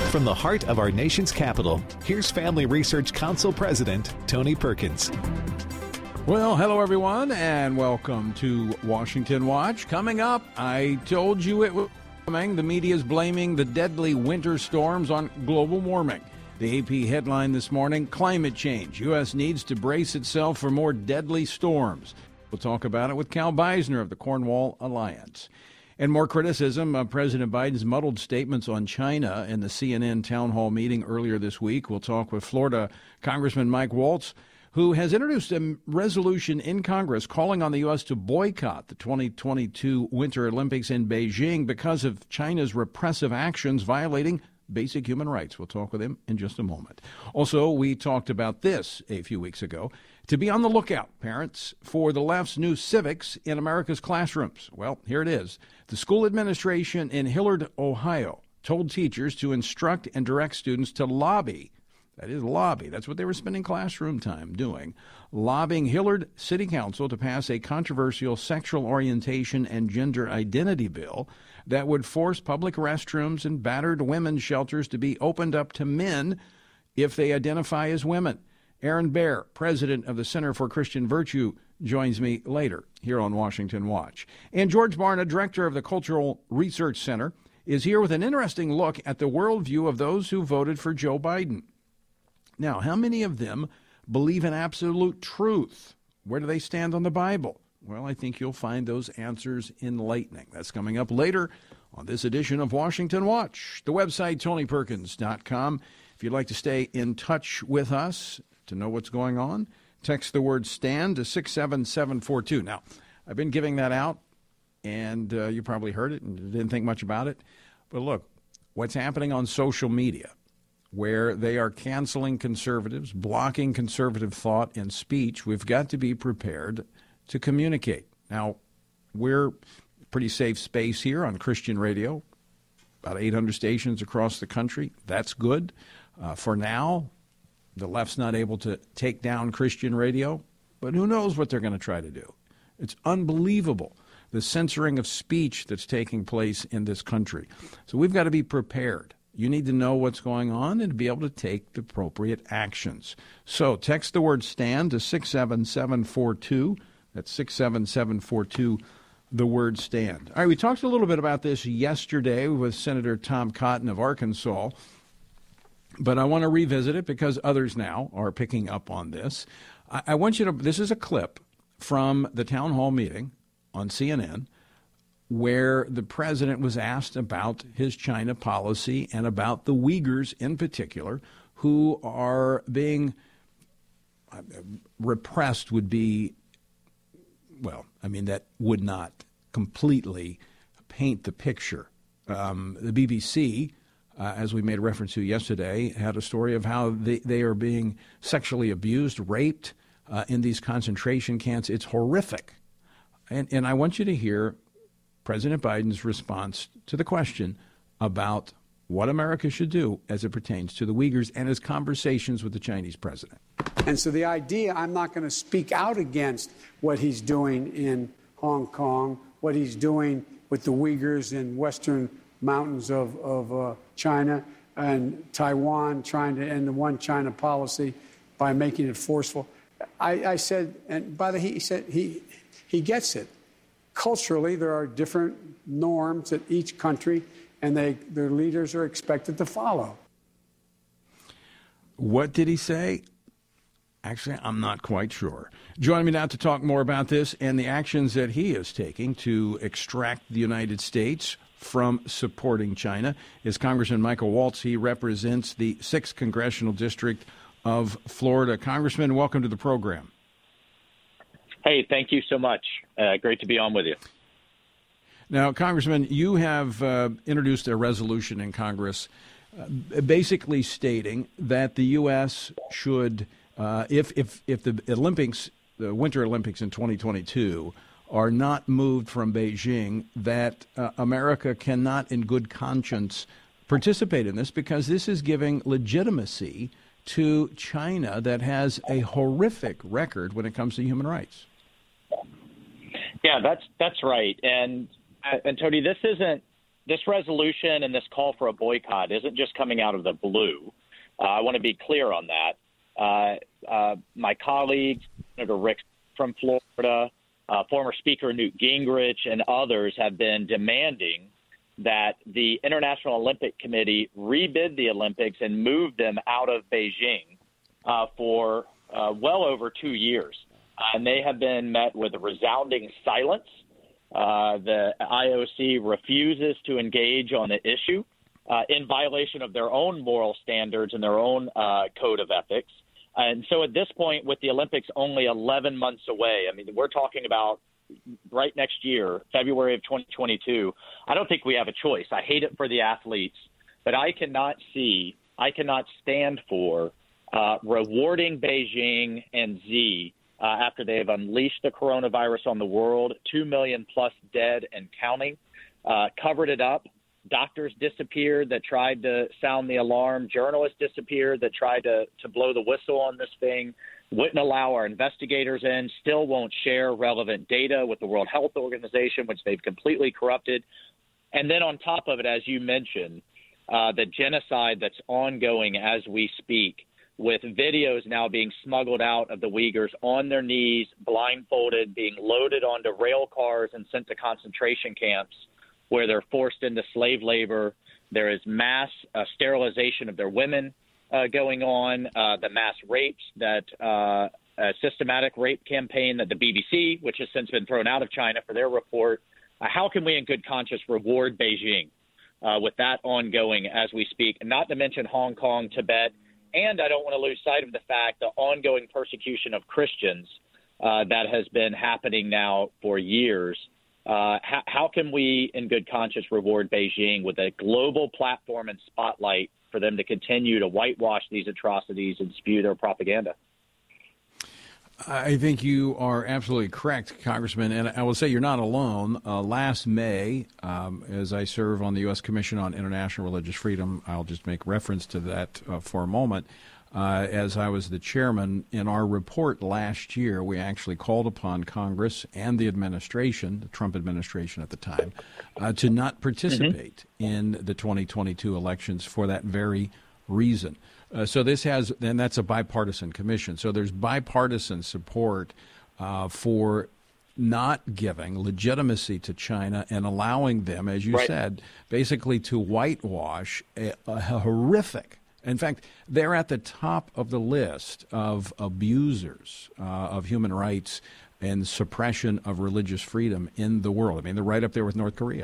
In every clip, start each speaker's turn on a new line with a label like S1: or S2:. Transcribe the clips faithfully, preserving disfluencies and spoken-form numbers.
S1: From the heart of our nation's capital, here's Family Research Council President Tony Perkins.
S2: Well, hello, everyone, and welcome to Washington Watch. Coming up, I told you it was coming. The media is blaming the deadly winter storms on global warming. The A P headline this morning, climate change. U S needs to brace itself for more deadly storms. We'll talk about it with Cal Beisner of the Cornwall Alliance. And more criticism of President Biden's muddled statements on China in the C N N town hall meeting earlier this week. We'll talk with Florida Congressman Mike Waltz, who has introduced a resolution in Congress calling on the U S to boycott the twenty twenty-two Winter Olympics in Beijing because of China's repressive actions violating basic human rights. We'll talk with him in just a moment. Also, we talked about this a few weeks ago. To be on the lookout, parents, for the left's new civics in America's classrooms. Well, here it is. The school administration in Hillard, Ohio, told teachers to instruct and direct students to lobby. That is lobby. That's what they were spending classroom time doing. Lobbying Hillard City Council to pass a controversial sexual orientation and gender identity bill that would force public restrooms and battered women's shelters to be opened up to men if they identify as women. Aaron Baer, president of the Center for Christian Virtue, joins me later here on Washington Watch. And George Barna, director of the Cultural Research Center, is here with an interesting look at the worldview of those who voted for Joe Biden. Now, how many of them believe in absolute truth? Where do they stand on the Bible? Well, I think you'll find those answers enlightening. That's coming up later on this edition of Washington Watch. The website, tony perkins dot com. If you'd like to stay in touch with us to know what's going on, text the word STAND to six seven seven four two. Now, I've been giving that out, and uh, you probably heard it and didn't think much about it. But look, what's happening on social media, where they are canceling conservatives, blocking conservative thought and speech, we've got to be prepared to communicate. Now, we're a pretty safe space here on Christian radio, about eight hundred stations across the country. That's good. Uh, for now, the left's not able to take down Christian radio, but who knows what they're going to try to do. It's unbelievable, the censoring of speech that's taking place in this country. So we've got to be prepared. You need to know what's going on and be able to take the appropriate actions. So text the word STAND to six seven seven four two. That's six seven seven four two, the word STAND. All right, we talked a little bit about this yesterday with Senator Tom Cotton of Arkansas, but I want to revisit it because others now are picking up on this. I, I want you to, this is a clip from the town hall meeting on C N N where the president was asked about his China policy and about the Uyghurs in particular, who are being uh, repressed would be, well, I mean, that would not completely paint the picture. Um, the B B C, uh, as we made reference to yesterday, had a story of how they, they are being sexually abused, raped uh, in these concentration camps. It's horrific. And, and I want you to hear President Biden's response to the question about what America should do as it pertains to the Uyghurs and his conversations with the Chinese president.
S3: And so the idea, I'm not going to speak out against what he's doing in Hong Kong, what he's doing with the Uyghurs in western mountains of, of uh, China and Taiwan, trying to end the one China policy by making it forceful. I, I said, and by the way, he said he he gets it. Culturally, there are different norms at each country, and they their leaders are expected to follow.
S2: What did he say? Actually, I'm not quite sure. Joining me now to talk more about this and the actions that he is taking to extract the United States from supporting China is Congressman Michael Waltz. He represents the sixth Congressional District of Florida. Congressman, welcome to the program.
S4: Hey, thank you so much. Uh, great to be on with you.
S2: Now, Congressman, you have uh, introduced a resolution in Congress uh, basically stating that the U S should, uh, if, if, if the Olympics, the Winter Olympics in twenty twenty-two are not moved from Beijing, that uh, America cannot in good conscience participate in this because this is giving legitimacy to China that has a horrific record when it comes to human rights.
S4: Yeah, that's that's right. And and Tony, this isn't this resolution and this call for a boycott isn't just coming out of the blue. Uh, I want to be clear on that. Uh, uh, my colleague, Senator Rick from Florida, uh, former Speaker Newt Gingrich, and others have been demanding that the International Olympic Committee rebid the Olympics and move them out of Beijing uh, for uh, well over two years. Uh, and they have been met with a resounding silence. Uh, the I O C refuses to engage on the issue uh, in violation of their own moral standards and their own uh, code of ethics. And so at this point, with the Olympics only eleven months away, I mean, we're talking about right next year, February of twenty twenty-two, I don't think we have a choice. I hate it for the athletes, but I cannot see, I cannot stand for uh, rewarding Beijing and Xi uh, after they have unleashed the coronavirus on the world, two million plus dead and counting, uh, covered it up. Doctors disappeared that tried to sound the alarm. Journalists disappeared that tried to, to blow the whistle on this thing. Wouldn't allow our investigators in, still won't share relevant data with the World Health Organization, which they've completely corrupted. And then on top of it, as you mentioned, uh, the genocide that's ongoing as we speak, with videos now being smuggled out of the Uyghurs on their knees, blindfolded, being loaded onto rail cars and sent to concentration camps where they're forced into slave labor. There is mass uh, sterilization of their women uh, going on, uh, the mass rapes, that uh, uh, systematic rape campaign that the B B C, which has since been thrown out of China for their report. Uh, how can we in good conscience reward Beijing uh, with that ongoing as we speak, and not to mention Hong Kong, Tibet, and I don't want to lose sight of the fact the ongoing persecution of Christians uh, that has been happening now for years. Uh, how, how can we, in good conscience, reward Beijing with a global platform and spotlight for them to continue to whitewash these atrocities and spew their propaganda?
S2: I think you are absolutely correct, Congressman, and I will say you're not alone. Uh, last May, um, as I serve on the U S Commission on International Religious Freedom, I'll just make reference to that uh, for a moment. Uh, as I was the chairman, in our report last year, we actually called upon Congress and the administration, the Trump administration at the time, uh, to not participate mm-hmm. in the twenty twenty-two elections for that very reason. Uh, so this has, and that's a bipartisan commission. So there's bipartisan support uh, for not giving legitimacy to China and allowing them, as you right. said, basically to whitewash a, a horrific. In fact, they're at the top of the list of abusers uh, of human rights and suppression of religious freedom in the world. I mean, they're right up there with North Korea.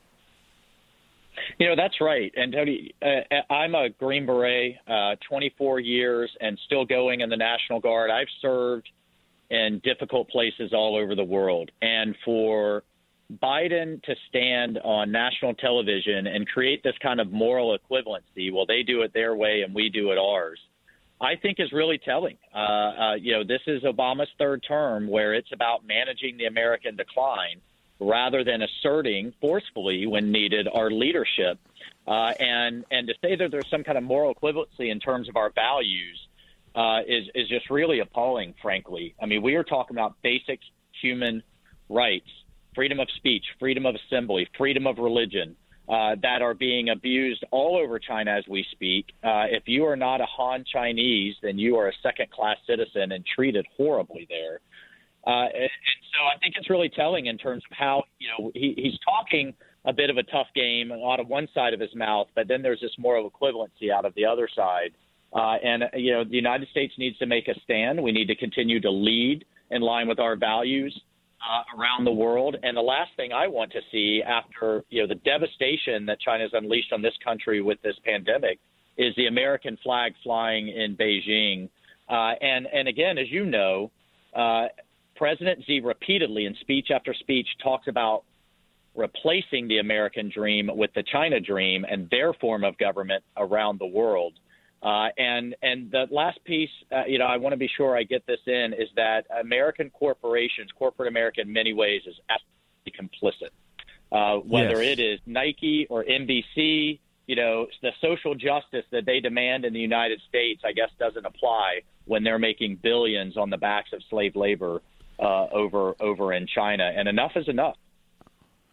S4: You know, that's right. And Tony, uh, I'm a Green Beret, uh, twenty-four years and still going in the National Guard. I've served in difficult places all over the world. And for Biden to stand on national television and create this kind of moral equivalency, well, they do it their way and we do it ours, I think is really telling. Uh, uh, you know, this is Obama's third term where it's about managing the American decline rather than asserting forcefully when needed our leadership. Uh, and, and to say that there's some kind of moral equivalency in terms of our values uh, is, is just really appalling, frankly. I mean, we are talking about basic human rights, freedom of speech, freedom of assembly, freedom of religion, uh, that are being abused all over China as we speak. Uh, if you are not a Han Chinese, then you are a second-class citizen and treated horribly there. Uh, and, and so I think it's really telling in terms of how, you know, he, he's talking a bit of a tough game out of one side of his mouth, but then there's this moral equivalency out of the other side. Uh, and, you know, the United States needs to make a stand. We need to continue to lead in line with our values Uh, around the world. And the last thing I want to see after, you know, the devastation that China's unleashed on this country with this pandemic is the American flag flying in Beijing. Uh, and, and again, as you know, uh, President Xi repeatedly in speech after speech talks about replacing the American dream with the China dream and their form of government around the world. Uh, and and the last piece, uh, you know, I want to be sure I get this in, is that American corporations, corporate America in many ways is absolutely complicit. Uh, whether yes. it is Nike or N B C, you know, the social justice that they demand in the United States, I guess, doesn't apply when they're making billions on the backs of slave labor uh, over over in China. And enough is enough.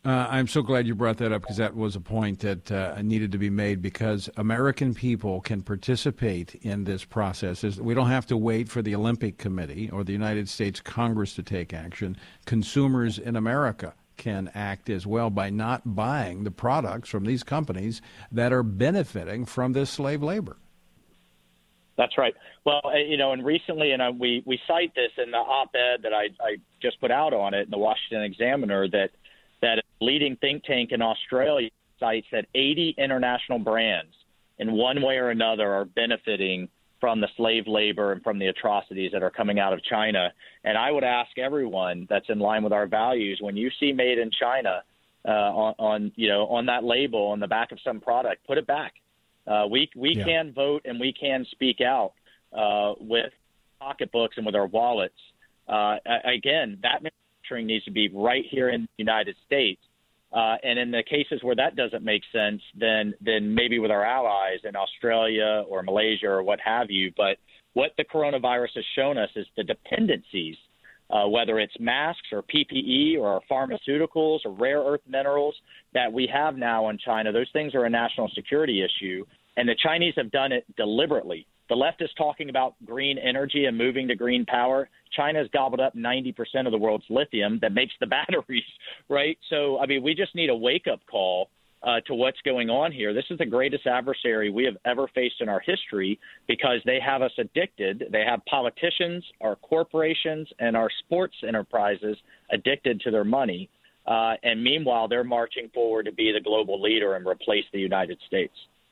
S2: Uh, I'm so glad you brought that up because that was a point that uh, needed to be made because American people can participate in this process. We don't have to wait for the Olympic Committee or the United States Congress to take action. Consumers in America can act as well by not buying the products from these companies that are benefiting from this slave labor.
S4: That's right. Well, you know, and recently, and uh, we, we cite this in the op-ed that I, I just put out on it in the Washington Examiner, that that a leading think tank in Australia cites that eighty international brands in one way or another are benefiting from the slave labor and from the atrocities that are coming out of China. And I would ask everyone that's in line with our values, when you see made in China uh, on, on, you know, on that label on the back of some product, put it back. Uh, we we yeah. can vote and we can speak out uh, with pocketbooks and with our wallets. Uh, again, that manufacturing needs to be right here in the United States. Uh, and in the cases where that doesn't make sense, then then maybe with our allies in Australia or Malaysia or what have you. But what the coronavirus has shown us is the dependencies, uh, whether it's masks or P P E or pharmaceuticals or rare earth minerals that we have now in China. Those things are a national security issue, and the Chinese have done it deliberately. The left is talking about green energy and moving to green power. China's gobbled up ninety percent of the world's lithium that makes the batteries, right? So, I mean, we just need a wake-up call uh, to what's going on here. This is the greatest adversary we have ever faced in our history because they have us addicted. They have politicians, our corporations, and our sports enterprises addicted to their money. Uh, and meanwhile, they're marching forward to be the global leader and replace the United States.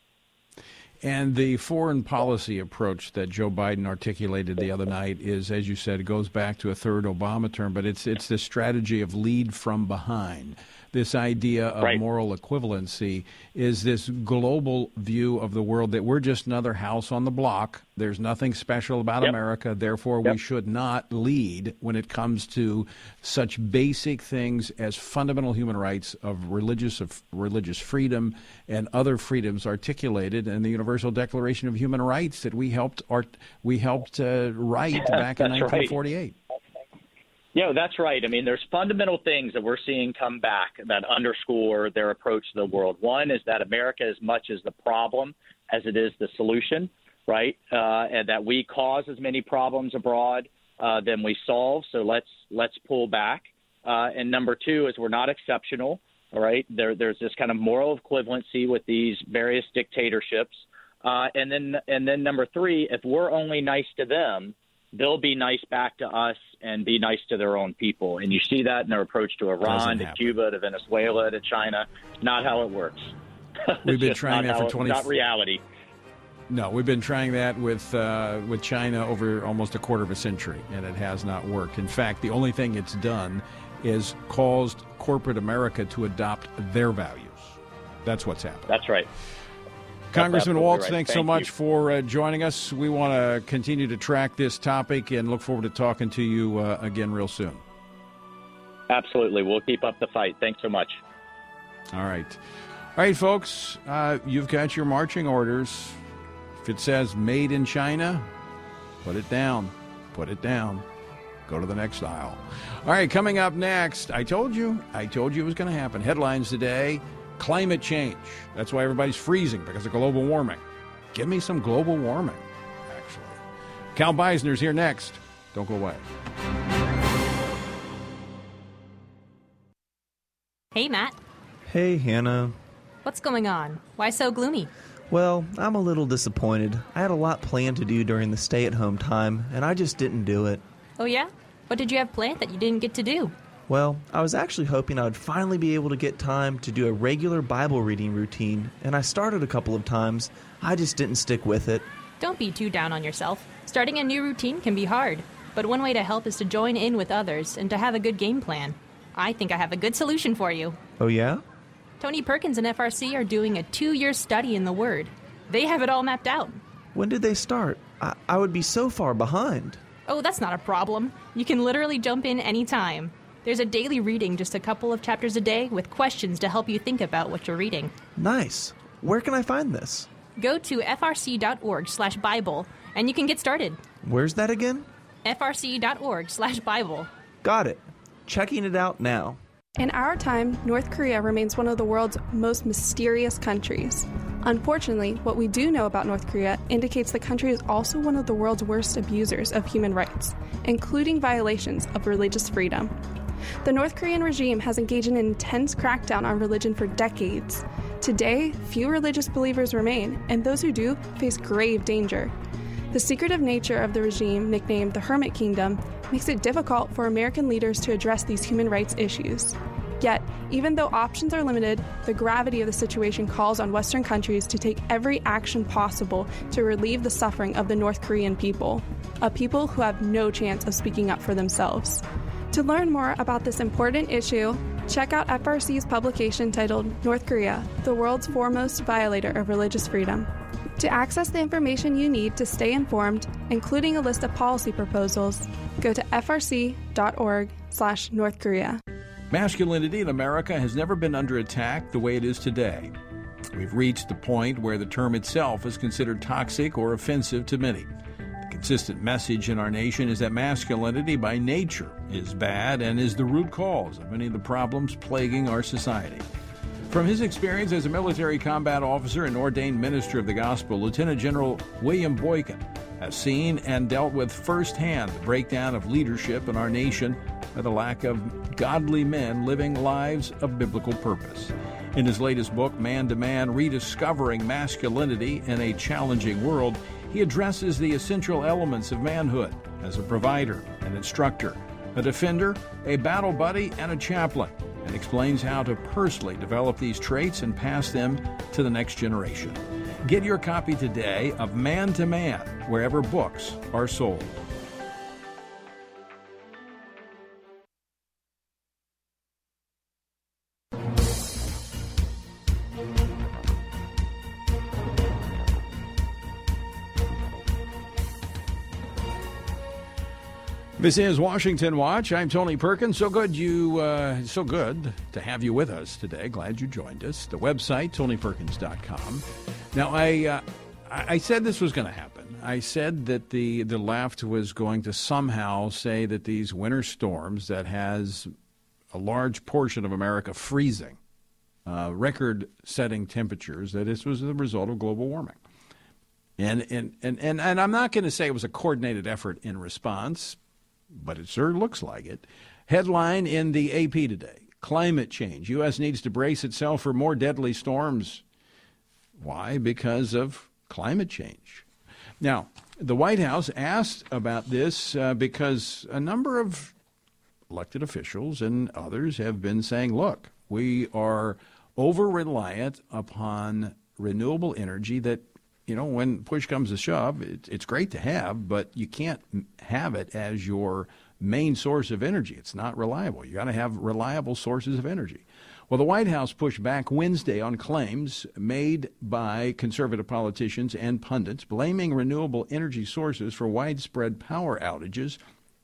S2: And the foreign policy approach that Joe Biden articulated the other night is, as you said, it goes back to a third Obama term, but it's it's the strategy of lead from behind. This idea of right. moral equivalency is this global view of the world that we're just another house on the block. There's nothing special about yep. America. Therefore, yep. we should not lead when it comes to such basic things as fundamental human rights of religious of religious freedom and other freedoms articulated in the Universal Declaration of Human Rights that we helped art, we helped uh, write back in nineteen forty-eight. Right.
S4: Yeah, that's right. I mean, there's fundamental things that we're seeing come back that underscore their approach to the world. One is that America is much as the problem as it is the solution, right? Uh, and that we cause as many problems abroad uh, than we solve. So let's let's pull back. Uh, and number two is we're not exceptional, all right? There, there's this kind of moral equivalency with these various dictatorships. Uh, and then and then number three, if we're only nice to them, they'll be nice back to us and be nice to their own people. And you see that in their approach to Iran, to Cuba, to Venezuela, to China. Not how it works.
S2: We've been trying that for twenty.
S4: Not reality.
S2: No, we've been trying that with uh, with China over almost a quarter of a century, and it has not worked. In fact, the only thing it's done is caused corporate America to adopt their values. That's what's happened.
S4: That's right.
S2: Congressman Waltz,
S4: right.
S2: thanks
S4: Thank
S2: so much
S4: you.
S2: for uh, joining us. We want to continue to track this topic and look forward to talking to you uh, again real soon.
S4: Absolutely. We'll keep up the fight. Thanks so much.
S2: All right. All right, folks, uh, you've got your marching orders. If it says made in China, put it down. Put it down. Go to the next aisle. All right, coming up next, I told you, I told you it was going to happen. Headlines today. Climate change. That's why everybody's freezing, because of global warming. Give me some global warming, actually. Cal Beisner's here next. Don't go away.
S5: Hey, Matt.
S6: Hey, Hannah.
S5: What's going on? Why so gloomy?
S6: Well, I'm a little disappointed. I had a lot planned to do during the stay-at-home time, and I just didn't do it.
S5: Oh, yeah? What did you have planned that you didn't get to do?
S6: Well, I was actually hoping I would finally be able to get time to do a regular Bible reading routine, and I started a couple of times. I just didn't stick with it.
S5: Don't be too down on yourself. Starting a new routine can be hard, but one way to help is to join in with others and to have a good game plan. I think I have a good solution for you.
S6: Oh, yeah?
S5: Tony Perkins and F R C are doing a two-year study in the Word. They have it all mapped out.
S6: When did they start? I, I would be so far behind.
S5: Oh, that's not a problem. You can literally jump in anytime. There's a daily reading, just a couple of chapters a day, with questions to help you think about what you're reading.
S6: Nice. Where can I find this?
S5: Go to frc.org slash Bible, and you can get started.
S6: Where's that again?
S5: frc.org slash Bible.
S6: Got it. Checking it out now.
S7: In our time, North Korea remains one of the world's most mysterious countries. Unfortunately, what we do know about North Korea indicates the country is also one of the world's worst abusers of human rights, including violations of religious freedom. The North Korean regime has engaged in an intense crackdown on religion for decades. Today, few religious believers remain, and those who do face grave danger. The secretive nature of the regime, nicknamed the Hermit Kingdom, makes it difficult for American leaders to address these human rights issues. Yet, even though options are limited, the gravity of the situation calls on Western countries to take every action possible to relieve the suffering of the North Korean people, a people who have no chance of speaking up for themselves. To learn more about this important issue, check out F R C's publication titled North Korea, the World's Foremost Violator of Religious Freedom. To access the information you need to stay informed, including a list of policy proposals, go to frc.org slash North Korea.
S2: Masculinity in America has never been under attack the way it is today. We've reached the point where the term itself is considered toxic or offensive to many. The consistent message in our nation is that masculinity by nature is bad and is the root cause of many of the problems plaguing our society. From his experience as a military combat officer and ordained minister of the gospel, Lieutenant General William Boykin has seen and dealt with firsthand the breakdown of leadership in our nation by the lack of godly men living lives of biblical purpose. In his latest book, Man to Man, Rediscovering Masculinity in a Challenging World, he addresses the essential elements of manhood as a provider, an instructor, a defender, a battle buddy, and a chaplain, and explains how to personally develop these traits and pass them to the next generation. Get your copy today of Man to Man, wherever books are sold. This is Washington Watch. I'm Tony Perkins. So good you, uh, so good to have you with us today. Glad you joined us. The website, tony perkins dot com. Now, I, uh, I said this was going to happen. I said that the the left was going to somehow say that these winter storms that has a large portion of America freezing, uh, record-setting temperatures, that this was the result of global warming. And and and and, and I'm not going to say it was a coordinated effort in response, but it sure looks like it. Headline in the A P today, climate change. U S needs to brace itself for more deadly storms. Why? Because of climate change. Now, the White House asked about this uh, because a number of elected officials and others have been saying, look, we are over-reliant upon renewable energy that, you know, when push comes to shove, it, it's great to have, but you can't have it as your main source of energy. It's not reliable. You got to have reliable sources of energy. Well, the White House pushed back Wednesday on claims made by conservative politicians and pundits blaming renewable energy sources for widespread power outages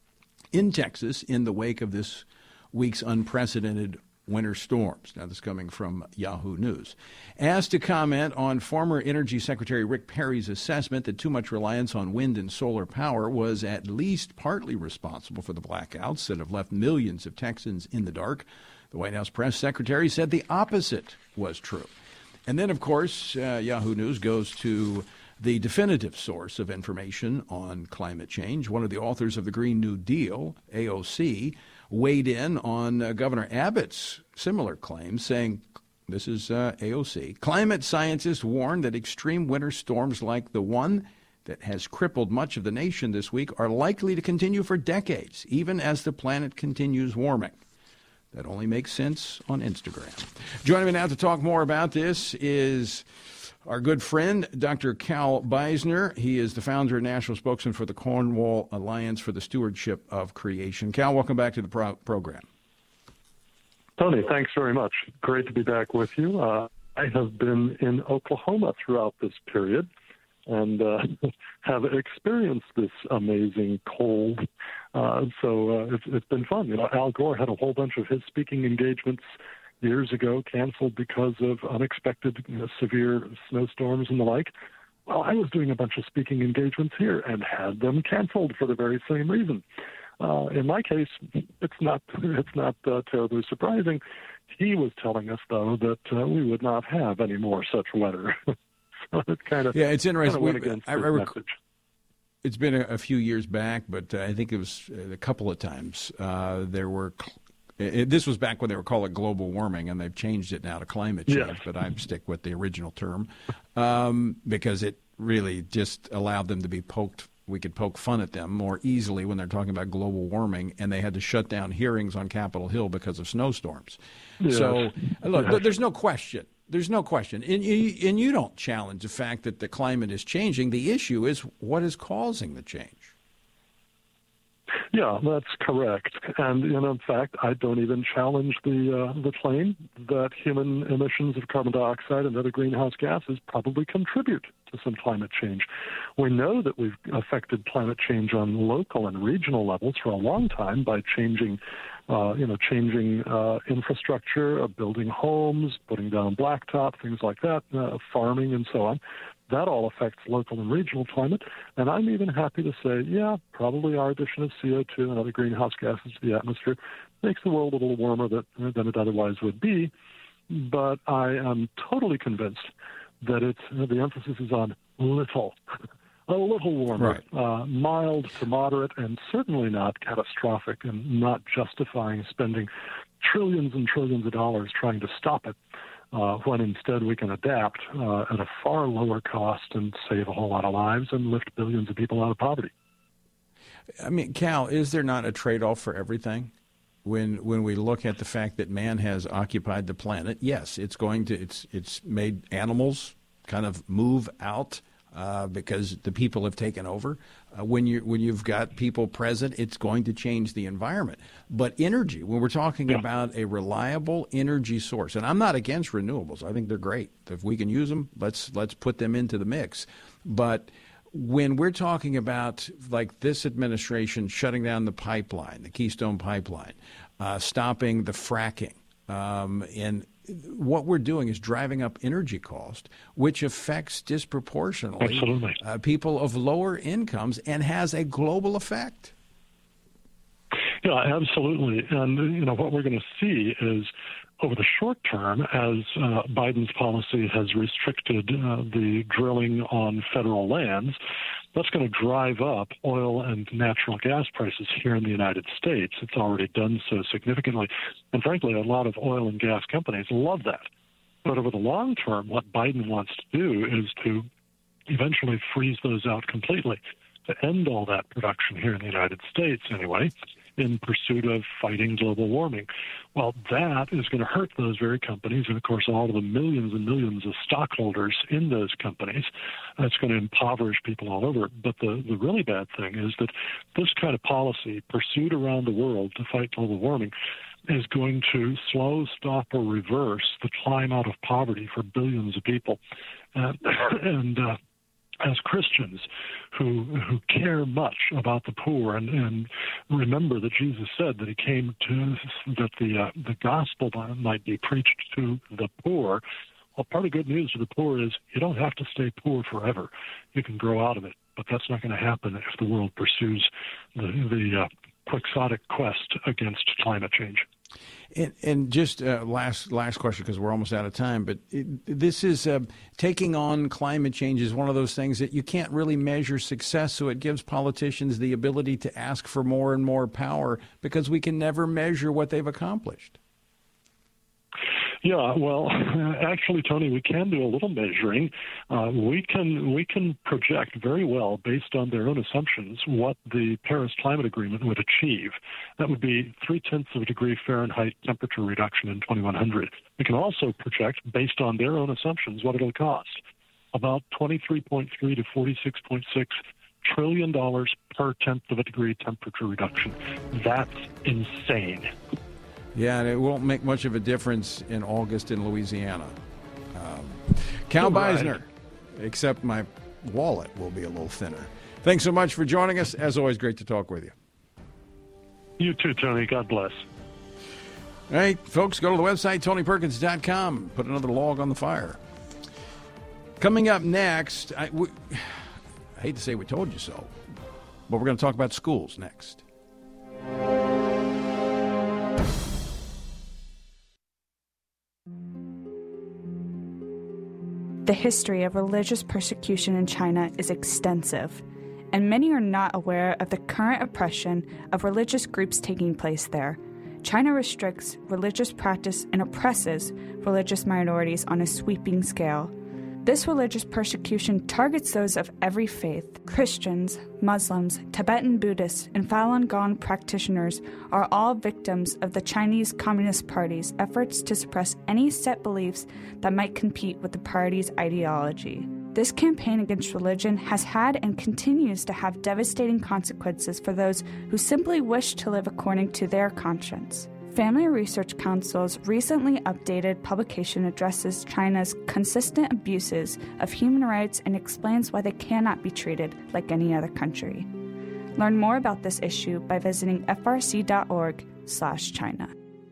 S2: in Texas in the wake of this week's unprecedented winter storms. Now, this is coming from Yahoo News. Asked to comment on former Energy Secretary Rick Perry's assessment that too much reliance on wind and solar power was at least partly responsible for the blackouts that have left millions of Texans in the dark, the White House press secretary said the opposite was true. And then, of course, uh, Yahoo News goes to the definitive source of information on climate change. One of the authors of the Green New Deal, A O C, weighed in on uh, Governor Abbott's similar claims, saying, this is uh, A O C, climate scientists warn that extreme winter storms like the one that has crippled much of the nation this week are likely to continue for decades, even as the planet continues warming. That only makes sense on Instagram. Joining me now to talk more about this is our good friend, Doctor Cal Beisner. He is the founder and national spokesman for the Cornwall Alliance for the Stewardship of Creation. Cal, welcome back to the pro- program.
S8: Tony, thanks very much. Great to be back with you. Uh, I have been in Oklahoma throughout this period and uh, have experienced this amazing cold. Uh, so uh, it's, it's been fun. You know, Al Gore had a whole bunch of his speaking engagements years ago canceled because of unexpected, you know, severe snowstorms and the like. Well, I was doing a bunch of speaking engagements here and had them canceled for the very same reason. Uh, in my case, it's not it's not uh, terribly surprising. He was telling us, though, that uh, we would not have any more such weather. So it's kind of
S2: yeah, it's interesting.
S8: Kind of went
S2: I, I, I It's been a, a few years back, but uh, I think it was a couple of times. Uh, there were. It, this was back when they were calling it global warming, and they've changed it now to climate change.
S8: Yes.
S2: But I stick with the original term um, because it really just allowed them to be poked. We could poke fun at them more easily when they're talking about global warming, and they had to shut down hearings on Capitol Hill because of snowstorms. Yes. So, look, yes. there's no question. There's no question. And you, and you don't challenge the fact that the climate is changing. The issue is what is causing the change.
S8: Yeah, that's correct. And, you know, in fact, I don't even challenge the uh, the claim that human emissions of carbon dioxide and other greenhouse gases probably contribute to some climate change. We know that we've affected climate change on local and regional levels for a long time by changing, uh, you know, changing uh, infrastructure, uh, building homes, putting down blacktop, things like that, uh, farming and so on. That all affects local and regional climate, and I'm even happy to say, yeah, probably our addition of C O two and other greenhouse gases to the atmosphere makes the world a little warmer that, than it otherwise would be, but I am totally convinced that it's, the emphasis is on little, a little warmer,
S2: right.
S8: uh, mild to moderate, and certainly not catastrophic and not justifying spending trillions and trillions of dollars trying to stop it. Uh, when instead we can adapt uh, at a far lower cost and save a whole lot of lives and lift billions of people out of poverty.
S2: I mean, Cal, is there not a trade-off for everything? When when we look at the fact that man has occupied the planet, yes, it's going to it's it's made animals kind of move out uh, because the people have taken over. Uh, when you when you've got people present, it's going to change the environment. But energy, when we're talking yeah. about a reliable energy source, and I'm not against renewables. I think they're great. If we can use them, let's let's put them into the mix. But when we're talking about, like this administration shutting down the pipeline, the Keystone Pipeline, uh, stopping the fracking, um, and what we're doing is driving up energy cost, which affects disproportionately uh, people of lower incomes and has a global effect.
S8: Yeah, absolutely. And, you know, what we're going to see is over the short term, as uh, Biden's policy has restricted uh, the drilling on federal lands, that's going to drive up oil and natural gas prices here in the United States. It's already done so significantly. And frankly, a lot of oil and gas companies love that. But over the long term, what Biden wants to do is to eventually freeze those out completely, to end all that production here in the United States anyway, in pursuit of fighting global warming. Well, that is going to hurt those very companies and, of course, all of the millions and millions of stockholders in those companies. That's going to impoverish people all over. But the, the really bad thing is that this kind of policy pursued around the world to fight global warming is going to slow, stop, or reverse the climb out of poverty for billions of people. Uh, and uh, as Christians who who care much about the poor and, and remember that Jesus said that he came to that the uh, the gospel might be preached to the poor. Well, part of good news to the poor is you don't have to stay poor forever. You can grow out of it, but that's not going to happen if the world pursues the, the uh, quixotic quest against climate change.
S2: And, and just uh, last last question, because we're almost out of time, but it, this is uh, taking on climate change is one of those things that you can't really measure success, so it gives politicians the ability to ask for more and more power because we can never measure what they've accomplished.
S8: Yeah, well, actually, Tony, we can do a little measuring. Uh, we can we can project very well, based on their own assumptions, what the Paris Climate Agreement would achieve. That would be three-tenths of a degree Fahrenheit temperature reduction in twenty-one hundred. We can also project, based on their own assumptions, what it'll cost. About twenty-three point three to forty-six point six trillion dollars per tenth of a degree temperature reduction. That's insane.
S2: Yeah, and it won't make much of a difference in August in Louisiana. Um, Cal
S8: right.
S2: Beisner, except my wallet will be a little thinner. Thanks so much for joining us. As always, great to talk with you.
S8: You too, Tony. God bless.
S2: All right, folks, go to the website, tony perkins dot com. Put another log on the fire. Coming up next, I, we, I hate to say we told you so, but we're going to talk about schools next.
S9: The history of religious persecution in China is extensive, and many are not aware of the current oppression of religious groups taking place there. China restricts religious practice and oppresses religious minorities on a sweeping scale. This religious persecution targets those of every faith. Christians, Muslims, Tibetan Buddhists, and Falun Gong practitioners are all victims of the Chinese Communist Party's efforts to suppress any set beliefs that might compete with the party's ideology. This campaign against religion has had and continues to have devastating consequences for those who simply wish to live according to their conscience. Family Research Council's recently updated publication addresses China's consistent abuses of human rights and explains why they cannot be treated like any other country. Learn more about this issue by visiting f r c dot org slash China.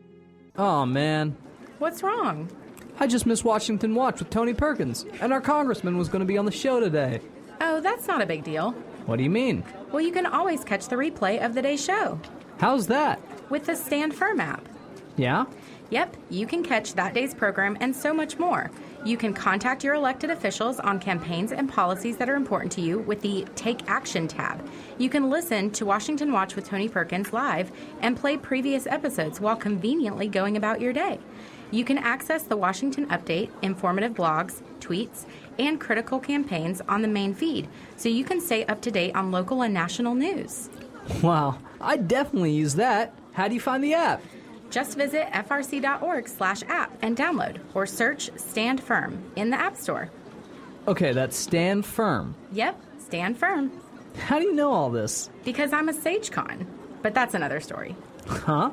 S10: Oh, man.
S11: What's wrong?
S10: I just missed Washington Watch with Tony Perkins, and our congressman was going to be on the show today.
S11: Oh, that's not a big deal.
S10: What do you mean?
S11: Well, you can always catch the replay of the day's show.
S10: How's that?
S11: With the Stand Firm app.
S10: Yeah?
S11: Yep, you can catch that day's program and so much more. You can contact your elected officials on campaigns and policies that are important to you with the Take Action tab. You can listen to Washington Watch with Tony Perkins live and play previous episodes while conveniently going about your day. You can access the Washington Update, informative blogs, tweets, and critical campaigns on the main feed, so you can stay up to date on local and national news.
S10: Wow, I definitely use that. How do you find the app?
S11: Just visit f r c dot org slash app and download, or search Stand Firm in the App Store.
S10: Okay, that's Stand Firm.
S11: Yep, Stand Firm.
S10: How do you know all this?
S11: Because I'm a SageCon, but that's another story.
S10: Huh?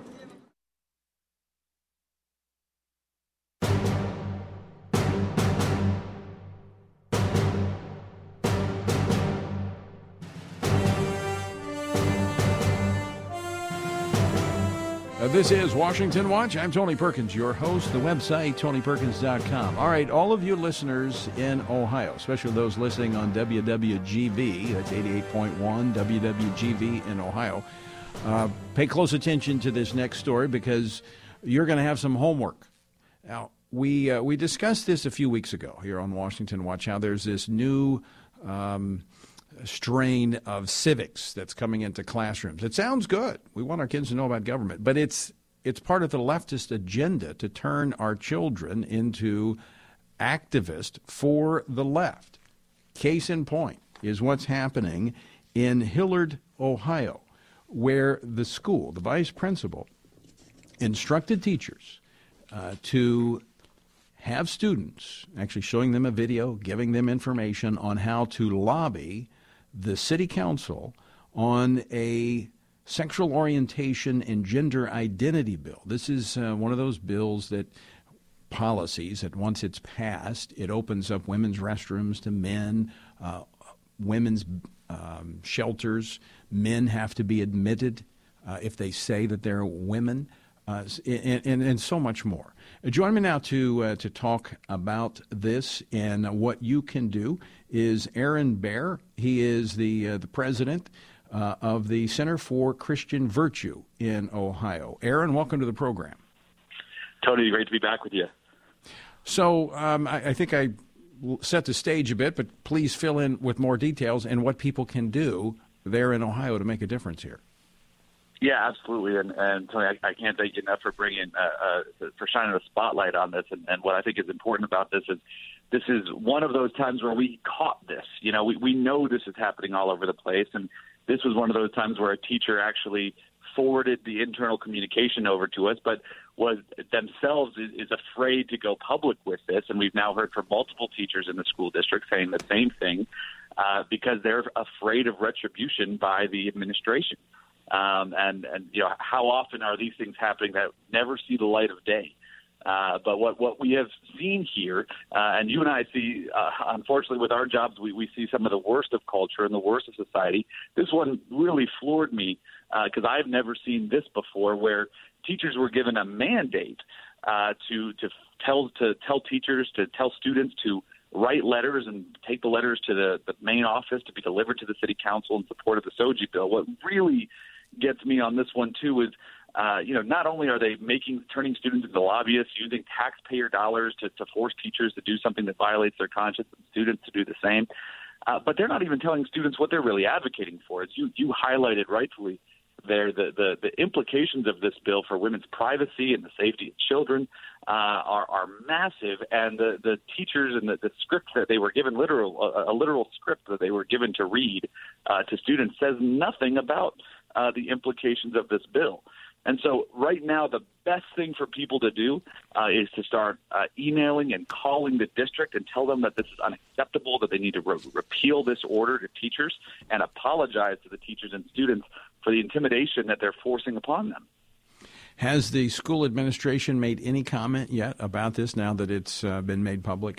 S2: Uh, this is Washington Watch. I'm Tony Perkins, your host. The website, tony perkins dot com. All right, all of you listeners in Ohio, especially those listening on W W G V, that's eighty-eight point one W W G V in Ohio, uh, pay close attention to this next story because you're going to have some homework. Now, we, uh, we discussed this a few weeks ago here on Washington Watch, how there's this new Um, strain of civics that's coming into classrooms. It sounds good. We want our kids to know about government, but it's it's part of the leftist agenda to turn our children into activists for the left. Case in point is what's happening in Hillard, Ohio, where the school, the vice principal, instructed teachers uh, to have students, actually showing them a video, giving them information on how to lobby the city council on a sexual orientation and gender identity bill. This is uh, one of those bills that policies that once it's passed, it opens up women's restrooms to men, uh, women's um, shelters. Men have to be admitted uh, if they say that they're women, uh, and, and, and so much more. Uh, join me now to uh, to talk about this and what you can do is Aaron Baer. He is the uh, the president uh, of the Center for Christian Virtue in Ohio. Aaron, welcome to the program.
S12: Tony, great to be back with you.
S2: So um, I, I think I set the stage a bit, but please fill in with more details and what people can do there in Ohio to make a difference here.
S12: Yeah, absolutely. And, and Tony, I, I can't thank you enough for bringing, uh, uh, for shining a spotlight on this. And, and what I think is important about this is this is one of those times where we caught this. You know, we, we know this is happening all over the place. And this was one of those times where a teacher actually forwarded the internal communication over to us, but was themselves is, is afraid to go public with this. And we've now heard from multiple teachers in the school district saying the same thing uh, because they're afraid of retribution by the administration. Um, and, and, you know, how often are these things happening that never see the light of day? Uh, but what, what we have seen here, uh, and you and I see, uh, unfortunately, with our jobs, we, we see some of the worst of culture and the worst of society. This one really floored me because uh, I've never seen this before, where teachers were given a mandate uh, to to tell to tell teachers, to tell students to write letters and take the letters to the, the main office to be delivered to the city council in support of the S O G I bill. What really gets me on this one too is, uh, you know, not only are they making turning students into lobbyists, using taxpayer dollars to, to force teachers to do something that violates their conscience and students to do the same, uh, but they're not even telling students what they're really advocating for. As you you highlighted rightfully there, the, the the implications of this bill for women's privacy and the safety of children uh, are are massive, and the the teachers and the, the script that they were given, literal a, a literal script that they were given to read uh, to students, says nothing about uh, the implications of this bill. And so right now, the best thing for people to do uh, is to start uh, emailing and calling the district and tell them that this is unacceptable, that they need to re- repeal this order to teachers and apologize to the teachers and students for the intimidation that they're forcing upon them.
S2: Has the school administration made any comment yet about this now that it's uh, been made public?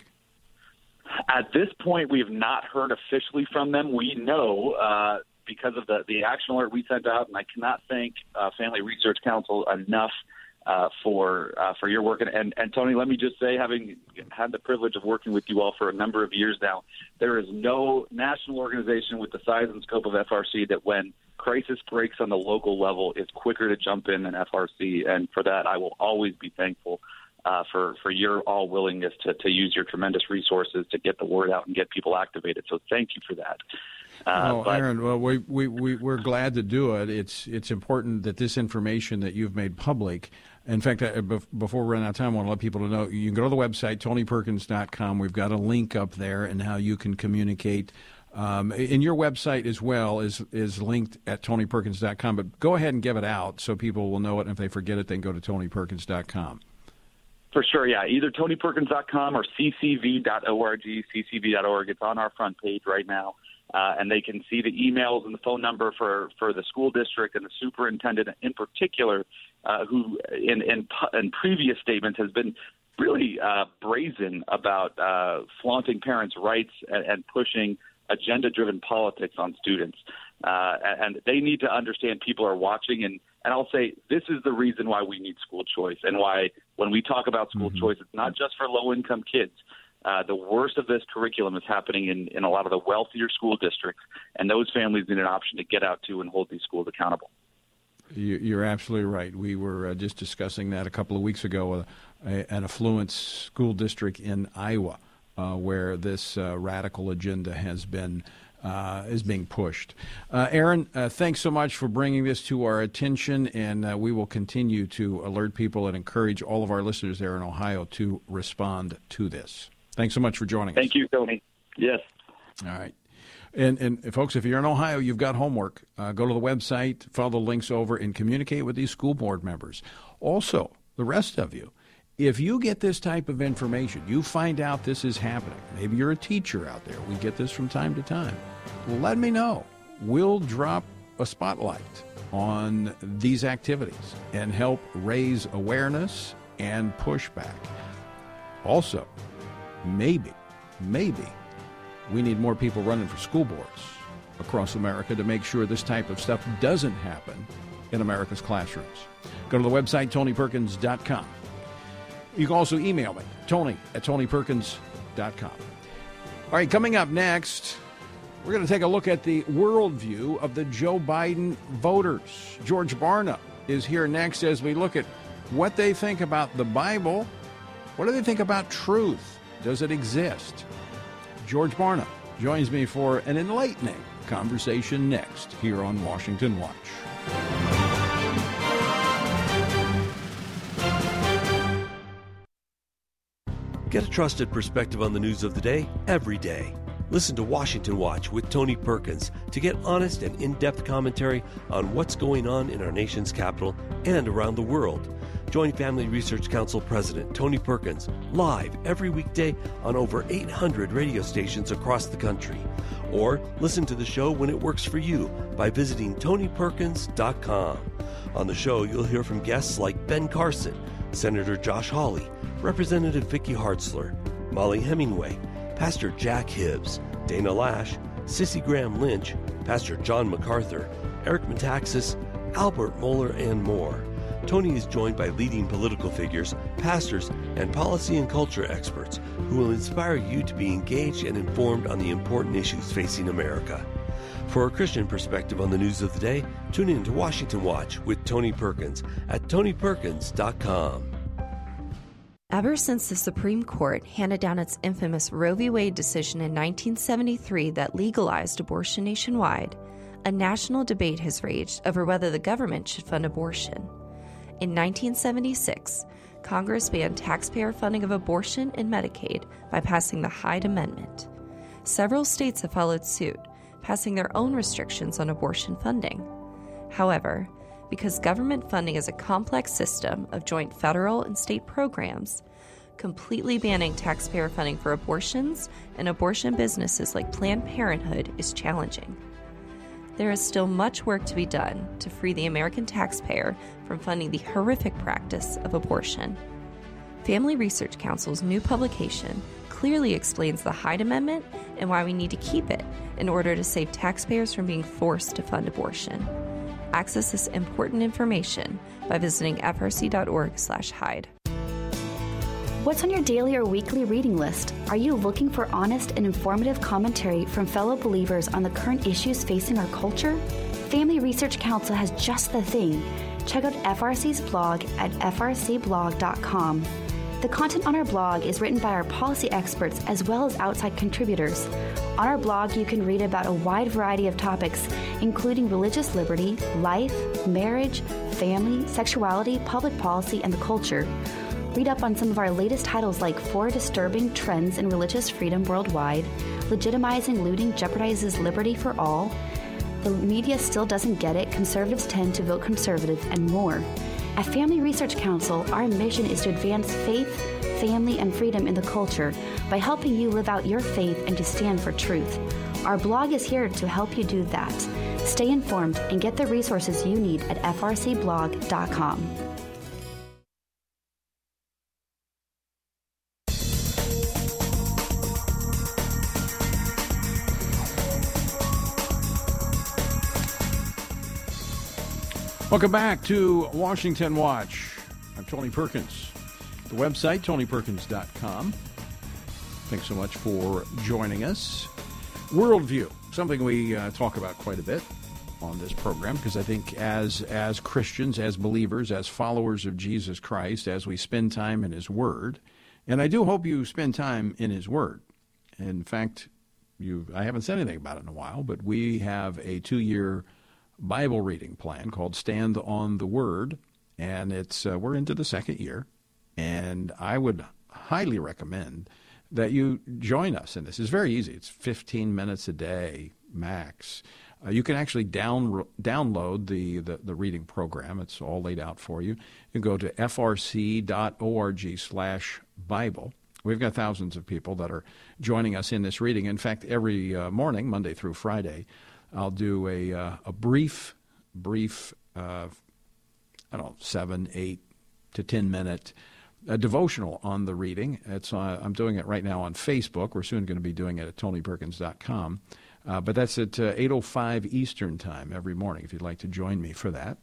S12: At this point, we have not heard officially from them. We know uh, because of the, the action alert we sent out, and I cannot thank uh, Family Research Council enough uh, for uh, for your work. And, and, and, Tony, let me just say, having had the privilege of working with you all for a number of years now, there is no national organization with the size and scope of F R C that when crisis breaks on the local level is quicker to jump in than F R C. And for that, I will always be thankful uh, for, for your all willingness to, to use your tremendous resources to get the word out and get people activated. So thank you for that. Uh,
S2: oh, but, Aaron, well, we, we, we, we're glad to do it. It's it's important that this information that you've made public. In fact, uh, before we run out of time, I want to let people to know, you can go to the website, tony perkins dot com. We've got a link up there and how you can communicate. Um, and your website as well is, is linked at tony perkins dot com. But go ahead and give it out so people will know it. And if they forget it, they can go to tony perkins dot com.
S12: For sure, yeah. Either tony perkins dot com or c c v dot org. c c v dot org. It's on our front page right now. Uh, and they can see the emails and the phone number for, for the school district and the superintendent in particular, uh, who in, in, in previous statements has been really uh, brazen about uh, flaunting parents' rights and, and pushing agenda-driven politics on students. Uh, and they need to understand people are watching. And, and I'll say this is the reason why we need school choice and why when we talk about school mm-hmm. choice, it's not just for low-income kids. Uh, the worst of this curriculum is happening in, in a lot of the wealthier school districts, and those families need an option to get out to and hold these schools accountable.
S2: You're absolutely right. We were uh, just discussing that a couple of weeks ago, uh, a, an affluent school district in Iowa uh, where this uh, radical agenda has been uh, is being pushed. Uh, Aaron, uh, thanks so much for bringing this to our attention, and uh, we will continue to alert people and encourage all of our listeners there in Ohio to respond to this. Thanks so much for joining
S12: Thank
S2: us.
S12: Thank you, Tony. Yes.
S2: All right. And, and folks, if you're in Ohio, you've got homework. Uh, go to the website, follow the links over, and communicate with these school board members. Also, the rest of you, if you get this type of information, you find out this is happening. Maybe you're a teacher out there. We get this from time to time. Let me know. We'll drop a spotlight on these activities and help raise awareness and pushback. Also, maybe, maybe we need more people running for school boards across America to make sure this type of stuff doesn't happen in America's classrooms. Go to the website, tony perkins dot com. You can also email me, tony at tony perkins dot com. All right, coming up next, we're going to take a look at the worldview of the Joe Biden voters. George Barna is here next as we look at what they think about the Bible. What do they think about truth? Does it exist? George Barna joins me for an enlightening conversation next here on Washington Watch.
S13: Get a trusted perspective on the news of the day every day. Listen to Washington Watch with Tony Perkins to get honest and in-depth commentary on what's going on in our nation's capital and around the world. Join Family Research Council President Tony Perkins live every weekday on over eight hundred radio stations across the country. Or listen to the show when it works for you by visiting tony perkins dot com. On the show, you'll hear from guests like Ben Carson, Senator Josh Hawley, Representative Vicky Hartzler, Molly Hemingway, Pastor Jack Hibbs, Dana Lash, Sissy Graham Lynch, Pastor John MacArthur, Eric Metaxas, Albert Mohler, and more. Tony is joined by leading political figures, pastors, and policy and culture experts who will inspire you to be engaged and informed on the important issues facing America. For a Christian perspective on the news of the day, tune in to Washington Watch with Tony Perkins at tony perkins dot com.
S14: Ever since the Supreme Court handed down its infamous Roe v. Wade decision in nineteen seventy-three that legalized abortion nationwide, a national debate has raged over whether the government should fund abortion. In nineteen seventy-six, Congress banned taxpayer funding of abortion and Medicaid by passing the Hyde Amendment. Several states have followed suit, passing their own restrictions on abortion funding. However, because government funding is a complex system of joint federal and state programs, completely banning taxpayer funding for abortions and abortion businesses like Planned Parenthood is challenging. There is still much work to be done to free the American taxpayer from funding the horrific practice of abortion. Family Research Council's new publication clearly explains the Hyde Amendment and why we need to keep it in order to save taxpayers from being forced to fund abortion. Access this important information by visiting f r c dot org slash Hyde.
S15: What's on your daily or weekly reading list? Are you looking for honest and informative commentary from fellow believers on the current issues facing our culture? Family Research Council has just the thing. Check out F R C's blog at f r c blog dot com. The content on our blog is written by our policy experts as well as outside contributors. On our blog, you can read about a wide variety of topics, including religious liberty, life, marriage, family, sexuality, public policy, and the culture. Read up on some of our latest titles like Four Disturbing Trends in Religious Freedom Worldwide, Legitimizing Looting Jeopardizes Liberty for All, The Media Still Doesn't Get It, Conservatives Tend to Vote Conservative, and more. At Family Research Council, our mission is to advance faith, family, and freedom in the culture by helping you live out your faith and to stand for truth. Our blog is here to help you do that. Stay informed and get the resources you need at f r c blog dot com.
S2: Welcome back to Washington Watch. I'm Tony Perkins. The website, tony perkins dot com. Thanks so much for joining us. Worldview, something we uh, talk about quite a bit on this program, because I think as as Christians, as believers, as followers of Jesus Christ, as we spend time in His Word, and I do hope you spend time in His Word. In fact, you I haven't said anything about it in a while, but we have a two-year Bible reading plan called Stand on the Word, and it's uh, we're into the second year, and I would highly recommend that you join us in this. It's very easy. It's fifteen minutes a day max. Uh, you can actually down, download the, the, the reading program. It's all laid out for you. You can go to f r c dot org slash Bible. We've got thousands of people that are joining us in this reading. In fact, every uh, morning, Monday through Friday, I'll do a uh, a brief, brief, uh, I don't know, seven, eight to ten minute uh, devotional on the reading. It's uh, I'm doing it right now on Facebook. We're soon going to be doing it at tony perkins dot com. Uh, but that's at uh, eight oh five Eastern Time every morning if you'd like to join me for that.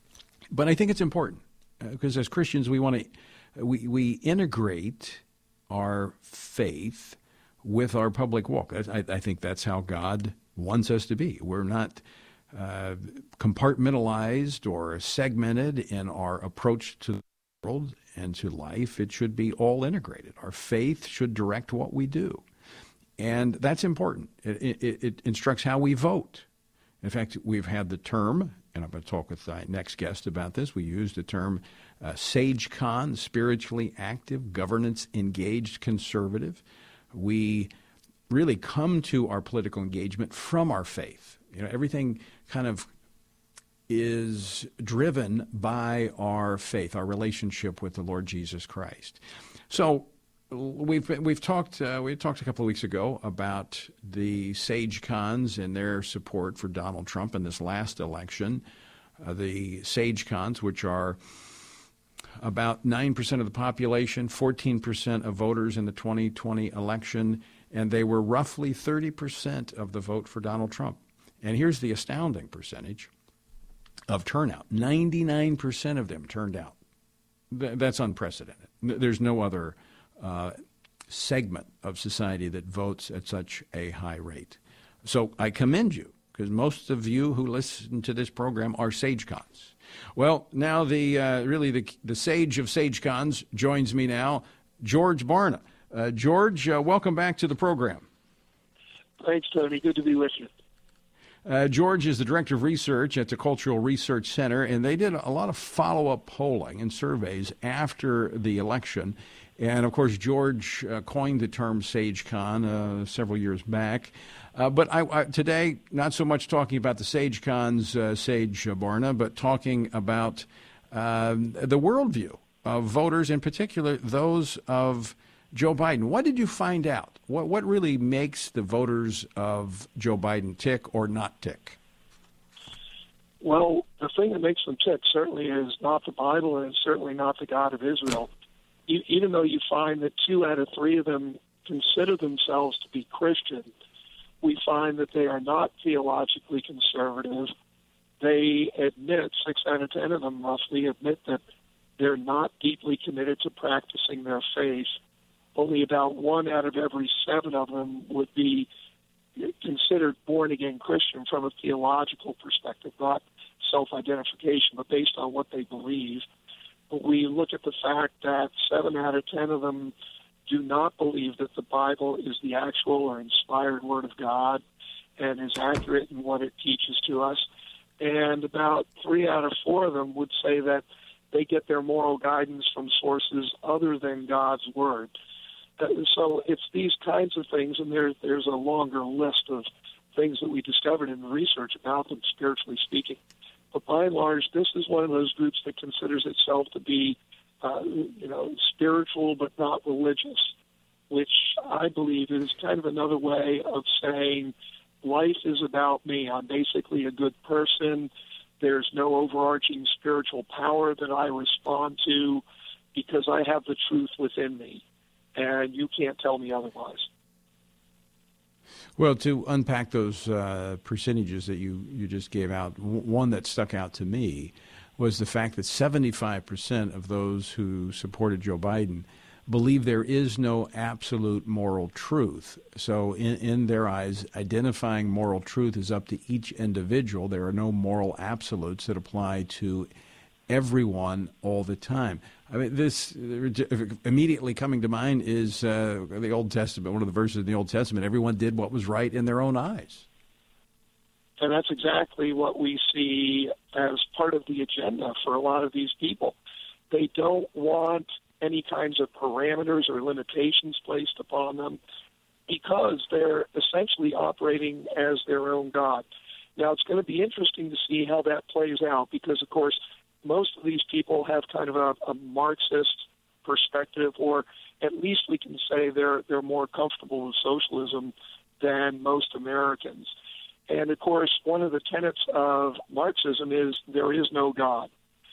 S2: But I think it's important because uh, as Christians we want to we we integrate our faith with our public walk. I, I think that's how God wants us to be. We're not uh, compartmentalized or segmented in our approach to the world and to life. It should be all integrated. Our faith should direct what we do. And that's important. It, it, it instructs how we vote. In fact, we've had the term, and I'm going to talk with my next guest about this, we used the term uh, SageCon, spiritually active, governance-engaged conservative. We really come to our political engagement from our faith. You know, everything kind of is driven by our faith, our relationship with the Lord Jesus Christ. So we've we've talked uh, we talked a couple of weeks ago about the SageCons and their support for Donald Trump in this last election. Uh, the SageCons, which are about nine percent of the population, fourteen percent of voters in the twenty twenty election, and they were roughly thirty percent of the vote for Donald Trump. And here's the astounding percentage of turnout. ninety-nine percent of them turned out. Th- that's unprecedented. There's no other uh, segment of society that votes at such a high rate. So I commend you because most of you who listen to this program are SageCons. Well, now the uh, really the the sage of SageCons joins me now, George Barna. Uh, George, uh, welcome back to the program.
S16: Thanks, Tony. Good to be with you.
S2: Uh, George is the Director of Research at the Cultural Research Center, and they did a lot of follow-up polling and surveys after the election. And, of course, George uh, coined the term SageCon uh, several years back. Uh, but I, I, today, not so much talking about the SageCons, uh, Sage Barna, but talking about uh, the worldview of voters, in particular those of Joe Biden. What did you find out? What what really makes the voters of Joe Biden tick or not tick?
S16: Well, the thing that makes them tick certainly is not the Bible and certainly not the God of Israel. You, even though you find that two out of three of them consider themselves to be Christian, we find that they are not theologically conservative. They admit, six out of ten of them roughly admit that they're not deeply committed to practicing their faith. Only about one out of every seven of them would be considered born-again Christian from a theological perspective, not self-identification, but based on what they believe. But we look at the fact that seven out of ten of them do not believe that the Bible is the actual or inspired Word of God and is accurate in what it teaches to us. And about three out of four of them would say that they get their moral guidance from sources other than God's Word. Uh, so it's these kinds of things, and there, there's a longer list of things that we discovered in the research about them, spiritually speaking. But by and large, this is one of those groups that considers itself to be, uh, you know, spiritual but not religious, which I believe is kind of another way of saying life is about me. I'm basically a good person. There's no overarching spiritual power that I respond to because I have the truth within me, and you can't tell me otherwise.
S2: Well, to unpack those uh, percentages that you, you just gave out, w- one that stuck out to me was the fact that seventy-five percent of those who supported Joe Biden believe there is no absolute moral truth. So in, in their eyes, identifying moral truth is up to each individual. There are no moral absolutes that apply to everyone all the time. I mean, this immediately coming to mind is uh, the Old Testament, one of the verses in the Old Testament, everyone did what was right in their own eyes.
S16: And that's exactly what we see as part of the agenda for a lot of these people. They don't want any kinds of parameters or limitations placed upon them because they're essentially operating as their own God. Now, it's going to be interesting to see how that plays out because, of course, most of these people have kind of a, a Marxist perspective, or at least we can say they're they're more comfortable with socialism than most Americans. And, of course, one of the tenets of Marxism is there is no God.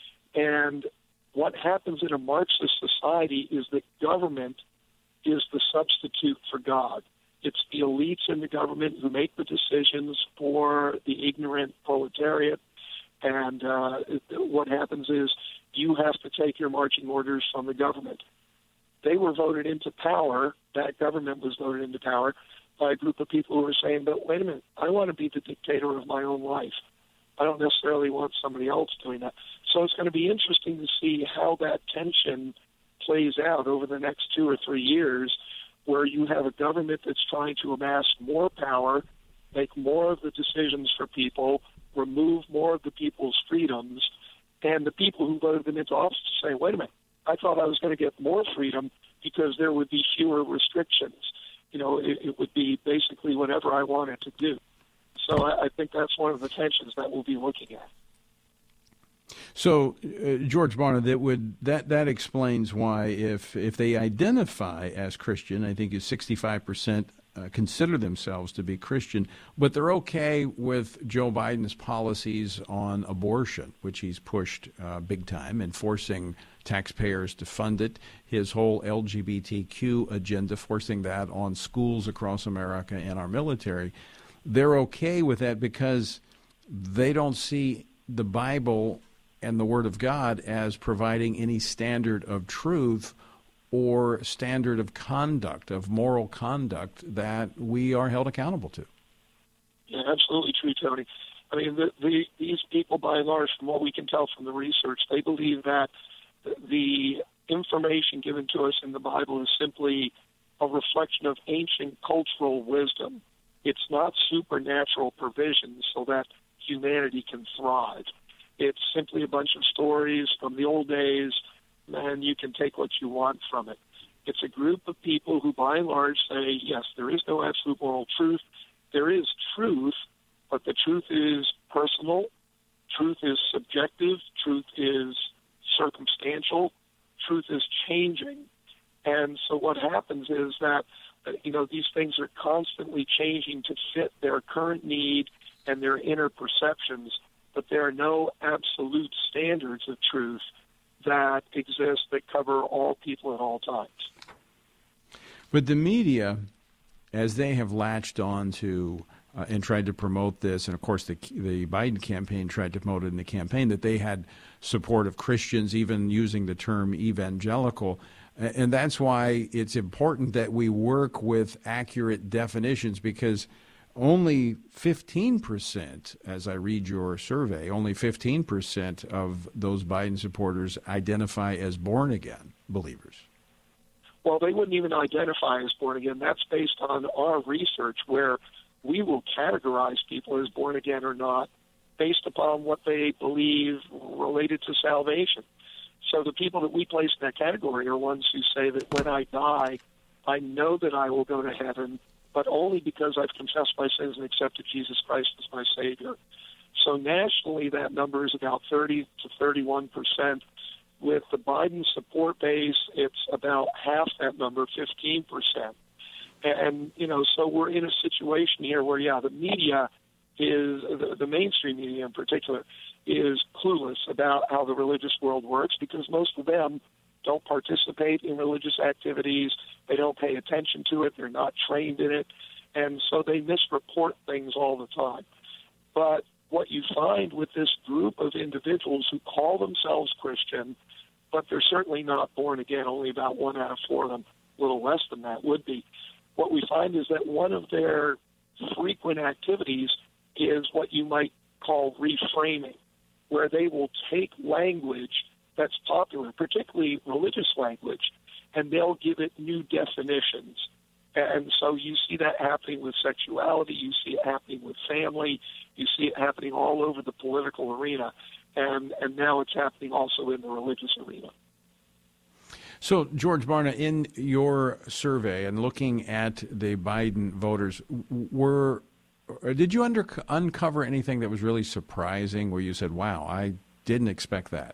S16: And what happens in a Marxist society is that government is the substitute for God. It's the elites in the government who make the decisions for the ignorant proletariat. And uh, what happens is you have to take your marching orders from the government. They were voted into power, that government was voted into power, by a group of people who were saying, but wait a minute, I want to be the dictator of my own life. I don't necessarily want somebody else doing that. So it's going to be interesting to see how that tension plays out over the next two or three years, where you have a government that's trying to amass more power, make more of the decisions for people, remove more of the people's freedoms, and the people who voted them into office to say, wait a minute, I thought I was going to get more freedom because there would be fewer restrictions. You know, it, it would be basically whatever I wanted to do. So I, I think that's one of the tensions that we'll be looking at.
S2: So, uh, George Barna, that would that that explains why if if they identify as Christian, I think is sixty-five percent uh, consider themselves to be Christian, but they're okay with Joe Biden's policies on abortion, which he's pushed uh, big time, and forcing taxpayers to fund it. His whole L G B T Q agenda, forcing that on schools across America and our military. They're okay with that because they don't see the Bible and the Word of God as providing any standard of truth or standard of conduct, of moral conduct that we are held accountable to.
S16: Yeah, absolutely true, Tony. I mean, the, the, these people, by and large, from what we can tell from the research, they believe that the information given to us in the Bible is simply a reflection of ancient cultural wisdom. It's not supernatural provision so that humanity can thrive. It's simply a bunch of stories from the old days, and you can take what you want from it. It's a group of people who, by and large, say, yes, there is no absolute moral truth. There is truth, but the truth is personal. Truth is subjective. Truth is circumstantial. Truth is changing. And so what happens is that, you know, these things are constantly changing to fit their current need and their inner perceptions, but there are no absolute standards of truth that exist that cover all people at all times.
S2: But the media, as they have latched on to uh, and tried to promote this, and of course the the Biden campaign tried to promote it in the campaign, that they had support of Christians, even using the term evangelical. And that's why it's important that we work with accurate definitions, because only fifteen percent, as I read your survey, only fifteen percent of those Biden supporters identify as born-again believers.
S16: Well, they wouldn't even identify as born-again. That's based on our research, where we will categorize people as born-again or not based upon what they believe related to salvation. So the people that we place in that category are ones who say that when I die, I know that I will go to heaven, but only because I've confessed my sins and accepted Jesus Christ as my Savior. So nationally, that number is about thirty to thirty-one percent. With the Biden support base, it's about half that number, fifteen percent. And, you know, so we're in a situation here where, yeah, the media is, the, the mainstream media in particular, is clueless about how the religious world works, because most of them don't participate in religious activities. They don't pay attention to it. They're not trained in it. And so they misreport things all the time. But what you find with this group of individuals who call themselves Christian, but they're certainly not born again, only about one out of four of them, a little less than that would be. What we find is that one of their frequent activities is what you might call reframing, where they will take language that's popular, particularly religious language, and they'll give it new definitions. And so you see that happening with sexuality, you see it happening with family, you see it happening all over the political arena, and, and now it's happening also in the religious arena.
S2: So, George Barna, in your survey and looking at the Biden voters, were did you under, uncover anything that was really surprising where you said, wow, I didn't expect that?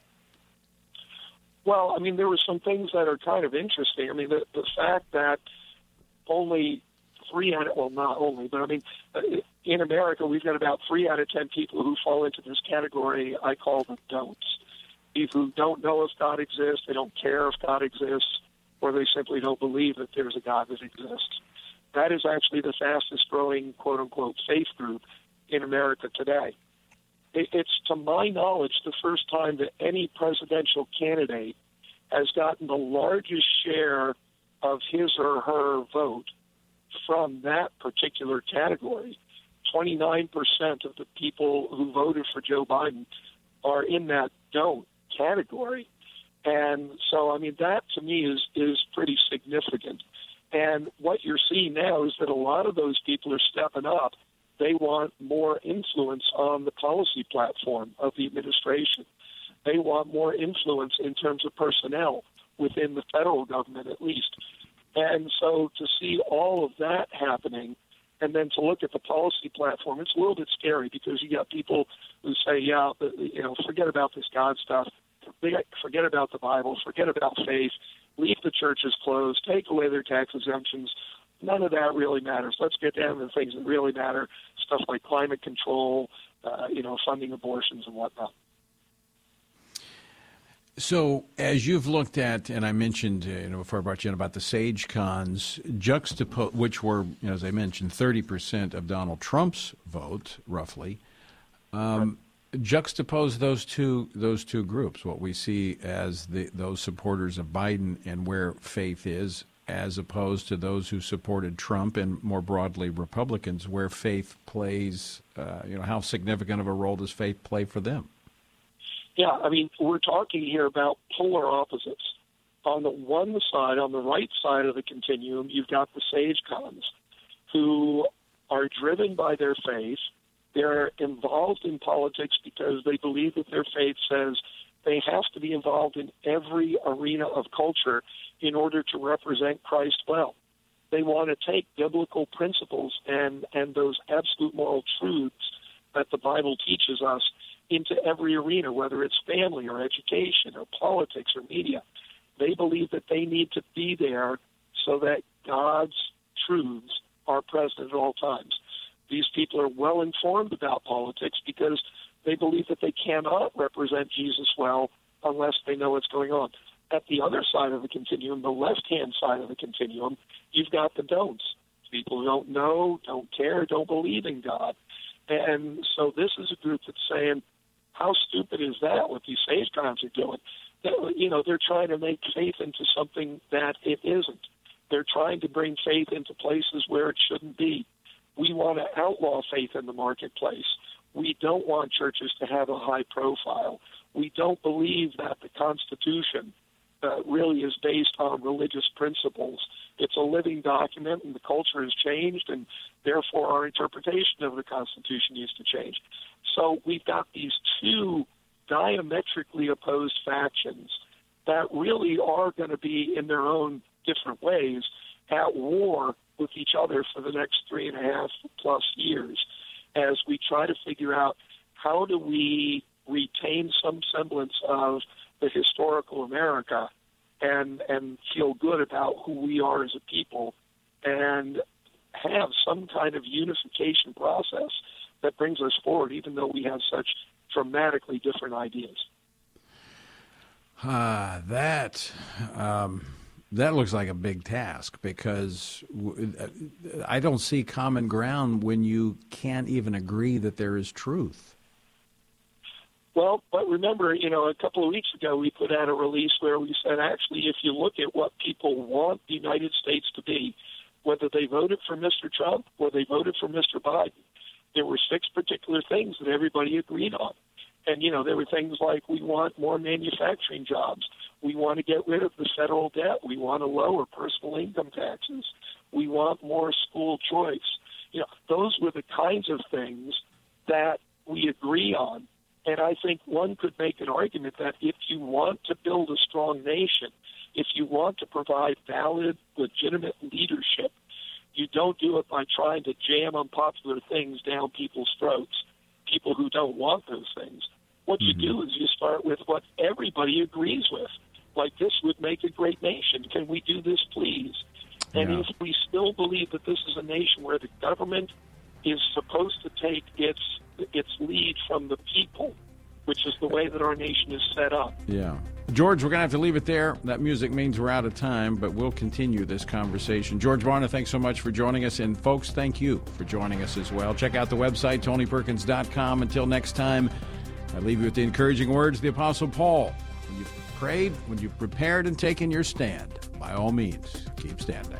S16: Well, I mean, there were some things that are kind of interesting. I mean, the, the fact that only three out of, well, not only, but I mean, in America, we've got about three out of ten people who fall into this category I call the don'ts. People who don't know if God exists, they don't care if God exists, or they simply don't believe that there's a God that exists. That is actually the fastest growing, quote unquote, faith group in America today. It, it's, to my knowledge, the first time that any presidential candidate has gotten the largest share of his or her vote from that particular category. twenty-nine percent of the people who voted for Joe Biden are in that don't category. And so, I mean, that to me is, is pretty significant. And what you're seeing now is that a lot of those people are stepping up. They want more influence on the policy platform of the administration. They want more influence in terms of personnel within the federal government, at least. And so to see all of that happening, and then to look at the policy platform, it's a little bit scary, because you got people who say, yeah, you know, forget about this God stuff, forget about the Bible, forget about faith, leave the churches closed, take away their tax exemptions. None of that really matters. Let's get down to the things that really matter, stuff like climate control, uh, you know, funding abortions and whatnot.
S2: So, as you've looked at, and I mentioned, uh, you know, before I brought you in about the SageCons, juxtapose, which were, you know, as I mentioned, thirty percent of Donald Trump's vote, roughly. Um, right. Juxtapose those two those two groups, what we see as the those supporters of Biden and where faith is as opposed to those who supported Trump and more broadly Republicans, where faith plays, uh, you know, how significant of a role does faith play for them?
S16: Yeah, I mean, we're talking here about polar opposites. On the one side, on the right side of the continuum, you've got the sage-cons who are driven by their faith. They're involved in politics because they believe that their faith says they have to be involved in every arena of culture in order to represent Christ well. They want to take biblical principles and, and those absolute moral truths that the Bible teaches us into every arena, whether it's family or education or politics or media. They believe that they need to be there so that God's truths are present at all times. These people are well informed about politics because they believe that they cannot represent Jesus well unless they know what's going on. At the other side of the continuum, the left-hand side of the continuum, you've got the don'ts. People who don't know, don't care, don't believe in God. And so this is a group that's saying, how stupid is that, what these sage-cons are doing? That, you know, they're trying to make faith into something that it isn't. They're trying to bring faith into places where it shouldn't be. We want to outlaw faith in the marketplace. We don't want churches to have a high profile. We don't believe that the Constitution uh, really is based on religious principles. It's a living document, and the culture has changed, and therefore our interpretation of the Constitution needs to change. So we've got these two diametrically opposed factions that really are going to be, in their own different ways, at war with each other for the next three and a half plus years as we try to figure out how do we retain some semblance of the historical America and and feel good about who we are as a people and have some kind of unification process that brings us forward, even though we have such dramatically different ideas.
S2: Ah, uh, that um, that looks like a big task, because w- I don't see common ground when you can't even agree that there is truth.
S16: Well, but remember, you know, a couple of weeks ago we put out a release where we said, actually, if you look at what people want the United States to be, whether they voted for Mister Trump or they voted for Mister Biden, there were six particular things that everybody agreed on. And, you know, there were things like we want more manufacturing jobs. We want to get rid of the federal debt. We want to lower personal income taxes. We want more school choice. You know, those were the kinds of things that we agree on. And I think one could make an argument that if you want to build a strong nation, if you want to provide valid, legitimate leadership, you don't do it by trying to jam unpopular things down people's throats, people who don't want those things. What you do is you start with what everybody agrees with. Like, this would make a great nation. Can we do this, please? And yeah. if we still believe that this is a nation where the government is supposed to take its its lead from the people, which is the way that our nation is set up.
S2: Yeah. George, we're going to have to leave it there. That music means we're out of time, but we'll continue this conversation. George Barna, thanks so much for joining us. And folks, thank you for joining us as well. Check out the website, tony perkins dot com. Until next time, I leave you with the encouraging words of the Apostle Paul. When you've prayed, when you've prepared and taken your stand, by all means, keep standing.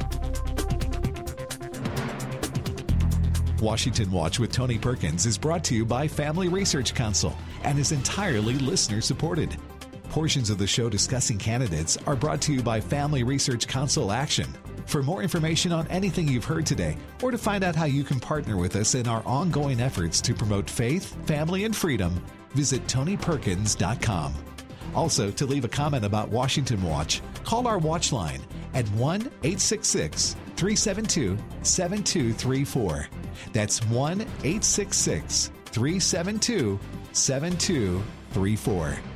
S1: Washington Watch with Tony Perkins is brought to you by Family Research Council and is entirely listener-supported. Portions of the show discussing candidates are brought to you by Family Research Council Action. For more information on anything you've heard today, or to find out how you can partner with us in our ongoing efforts to promote faith, family, and freedom, visit tony perkins dot com. Also, to leave a comment about Washington Watch, call our watch line at one eight six six, three seven two, seven two three four. That's one eight six six, three seven two, seven two three four.